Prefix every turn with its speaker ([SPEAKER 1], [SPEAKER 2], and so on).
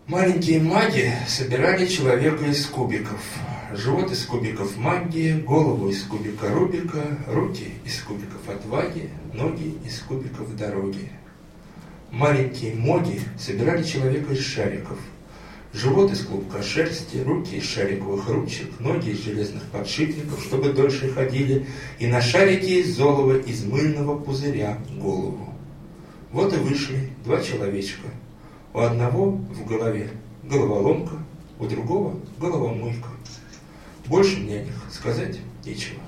[SPEAKER 1] Маленькие маги собирали человека из кубиков. Живот из кубиков магии, голову из кубика Рубика, руки из кубиков отваги, ноги из кубиков дороги. Маленькие моги собирали человека из шариков. Живот из клубка шерсти, руки из шариковых ручек, ноги из железных подшипников, чтобы дольше ходили, и на шарике из золова, из мыльного пузыря голову. Вот и вышли два человечка. У одного в голове головоломка, у другого головомойка. Больше мне о них сказать нечего.